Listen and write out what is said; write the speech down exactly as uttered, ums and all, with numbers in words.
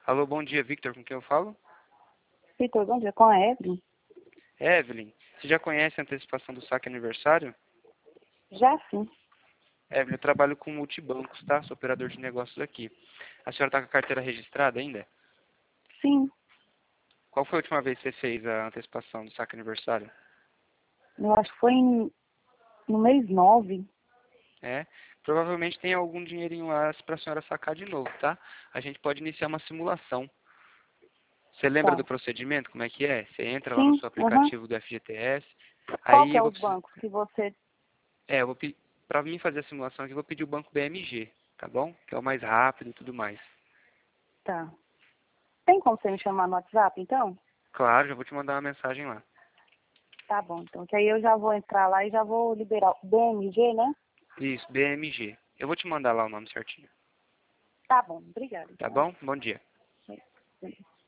Alô, bom dia, Victor, com quem eu falo? Vitor, bom dia, com a Evelyn? Evelyn, você já conhece a antecipação do saque aniversário? Já sim. Evelyn, eu trabalho com multibancos, tá? Sou operador de negócios aqui. A senhora está com a carteira registrada ainda? Sim, Qual foi a última vez que você fez a antecipação do saque aniversário? eu acho que foi em, no mês nove. É? Provavelmente tem algum dinheirinho lá para a senhora sacar de novo, tá? A gente pode iniciar uma simulação. Você lembra Tá. do procedimento? Como é que é? Você entra lá no Sim, seu aham. aplicativo do F G T S, Qual aí que é eu vou os precisar... bancos que você... É, eu vou pedir... Para mim fazer a simulação aqui, eu vou pedir o banco B M G, tá bom? Que é o mais rápido e tudo mais. Tá. Tem como você me chamar no WhatsApp, então? Claro, já vou te mandar uma mensagem lá. Tá bom, então. Que aí eu já vou entrar lá e já vou liberar o B M G, né? Isso, B M G. Eu vou te mandar lá o nome certinho. Tá bom, obrigada, Tá então. bom? Bom dia. É, beleza.